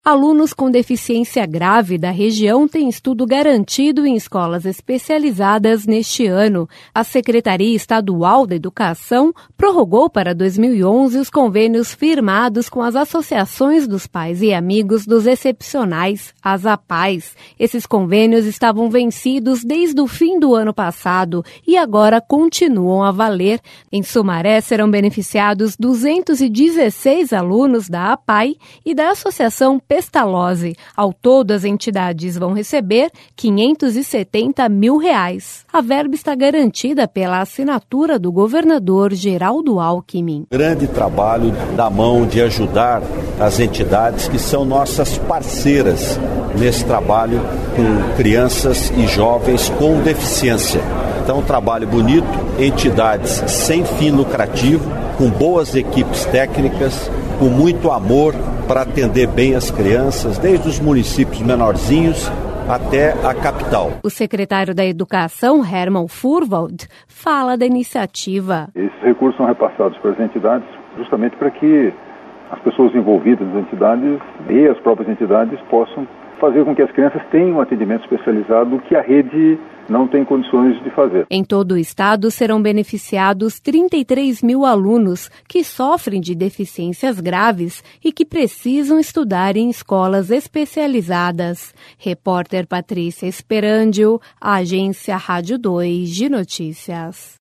Alunos com deficiência grave da região têm estudo garantido em escolas especializadas neste ano. A Secretaria Estadual da Educação prorrogou para 2011 os convênios firmados com as associações dos pais e amigos dos excepcionais, as APAES. Esses convênios estavam vencidos desde o fim do ano passado e agora continuam a valer. Em Sumaré serão beneficiados 216 alunos da APAE e da Associação Pestalozzi. Ao todo, as entidades vão receber R$ 570 mil. A verba está garantida pela assinatura do governador Geraldo Alckmin. Grande trabalho da mão de ajudar as entidades que são nossas parceiras nesse trabalho com crianças e jovens com deficiência. Então, um trabalho bonito, entidades sem fim lucrativo, com boas equipes técnicas, com muito amor para atender bem as crianças, desde os municípios menorzinhos até a capital. O secretário da Educação, Hermann Furwald, fala da iniciativa. Esses recursos são repassados para as entidades justamente para que as pessoas envolvidas nas entidades e as próprias entidades possam fazer com que as crianças tenham um atendimento especializado que a rede não tem condições de fazer. Em todo o estado serão beneficiados 33 mil alunos que sofrem de deficiências graves e que precisam estudar em escolas especializadas. Repórter Patrícia Esperandio, Agência Rádio 2 de Notícias.